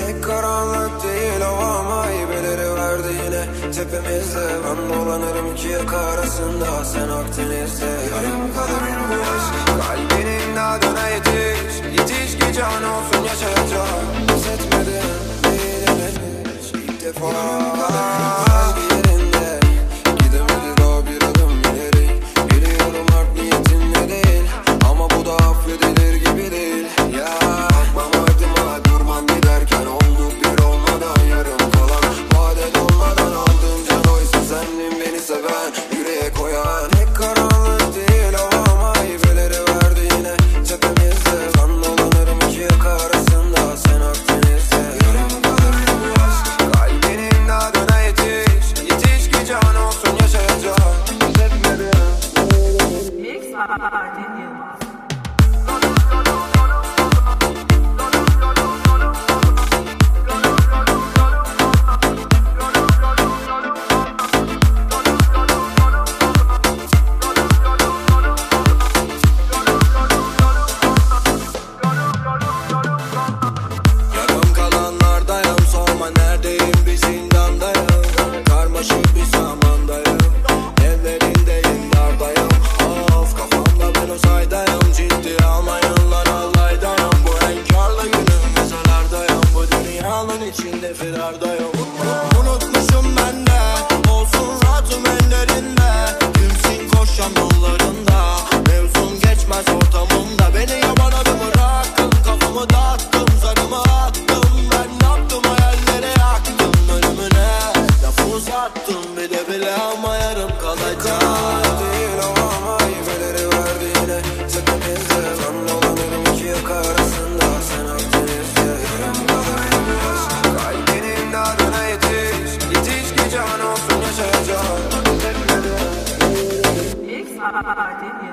Pek karanlık değil hava ama ibeleri verdi yine tepemizde. Ben dolanırım iki yaka arasında, sen Akdeniz'de. Yarım kalır bu aşk, kalbinin adına yetiş. Yetiş ki can olsun yaşayacak. Hissetmedim değil hiç ilk defa. İçinde firardayım. Unutmuşum ben de, olsun rahatım ellerinde. Kimsin koşan yollarında, mevzun geçmez ortamında. Beni yabana bir bıraktın, kafamı dağıttım, zarımı attım. Ben yaptım, hayalleri yaktım, ölümüne lafı uzattım. Bir de bile ama yarım kalacak. Değil ama ibeleri verdi yine tepemizde. Ben dolanırım iki yaka arasında, sen Akdeniz'de. Yarım kalır bu aşk, kalbinin adına yetiş. Yetiş ki can olsun yaşayacak. X